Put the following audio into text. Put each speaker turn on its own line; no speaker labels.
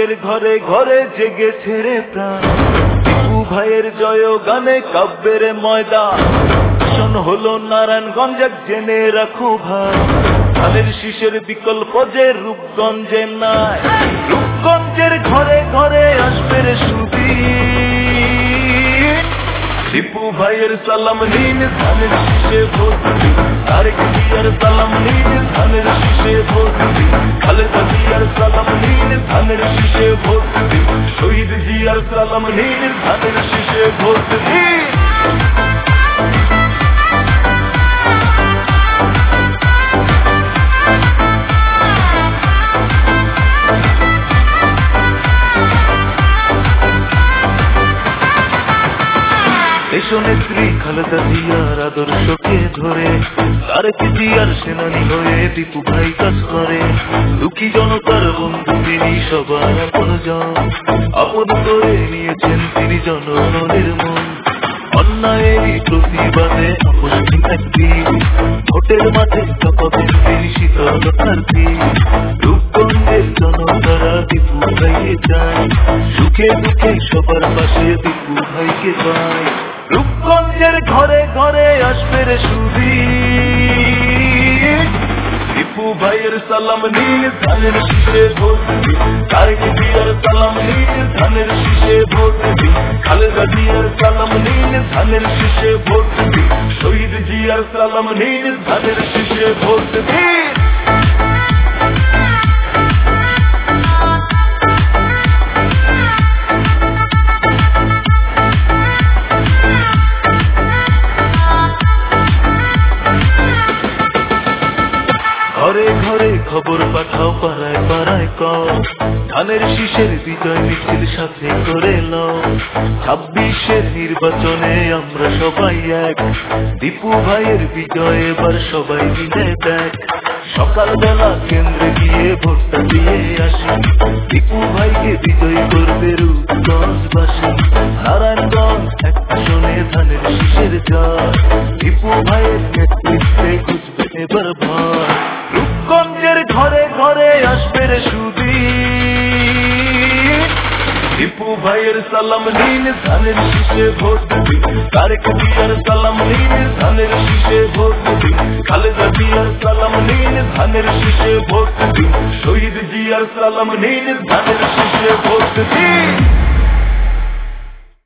শিশের ঘরে ঘরে জেগেছে রে প্রাণ। দীপু ভাইয়ের জয় গানে কাব্যের ময়দান। ভীষণ হলো নারায়ণগঞ্জ জেনে রাখো ভাই। ধানের শীষের বিকল্প যে রূপগঞ্জে নাই। রূপগঞ্জের ঘরে ঘরে আসবে রে সুদিন। দীপু ভাইয়ের সালাম নিন, ধানের শীষে ভোট দিন। তারেক জিয়ার সালাম নিন, ধানের শীষে ভোট দিন। খালেদা জিয়ার সালাম নিন, ধানের শীষে ভোট দিন। শহীদ জিয়ার সালাম নিন, ধানের শীষে ভোট দিন। দেশনেত্রী খালেদা জিয়ার আদর্শকে ধরে তারেক জিয়ার সেনানী হয়ে দীপু ভাই কাজ করে। দুঃখী জনতার বন্ধু তিনি, সবার আপনজন। আপন করে নিয়েছেন তিনি জনগণের মন। অন্যায়েরই প্রতিবাদে আপসহীন একটি ভোটের মাঠে চাপাবেন তিনি শীতলতার দিন। রূপগঞ্জের জনতারা দীপু ভাইকে চায়, সুখে দুঃখে সবার পাশে দীপু ভাইকে পায়। রূপগঞ্জের ঘরে ঘরে আসবে রে সুদিন। দীপু ভাইয়ের সালাম নিন, ধানের শীষে ভোট দিন। তারেক জিয়ার সালাম নিন, ধানের শীষে ভোট দিন। খালেদা জিয়ার সালাম নিন, ধানের শীষে ভোট দিন। শহীদ জিয়ার সালাম নিন, ধানের শীষে ভোট দিন। ঘরে ঘরে খবর পাঠাও, পাড়ায় পাড়ায় কও, ধানের শীষের বিজয় মিছিল সাথে করে লও। 26-এর নির্বাচনে আমরা সবাই এক। দীপু ভাইয়ের বিজয় এবার সবাই মিলে দেখ। সকালবেলা কেন্দ্রে গিয়ে ভোটটা দিয়ে আসি। দীপু ভাইকে বিজয়ী করবে রূপগঞ্জবাসী। নারায়ণগঞ্জ এক আসনে ধানের শীষের জয়। দীপু ভাইয়ের নেতৃত্বে খুঁজবে এবার ভয়। রূপগঞ্জের ঘরে ঘরে আসবে রে সুদিন। দীপু ভাইয়ের সালাম নিন, ধানের শীষে ভোট দিন। তারেক জিয়ার সালাম নিন, ধানের শীষে ভোট দিন। খালেদা জিয়ার সালাম নিন, ধানের শীষে ভোট দিন। শহীদ জিয়ার সালাম নিন, ধানের শীষে ভোট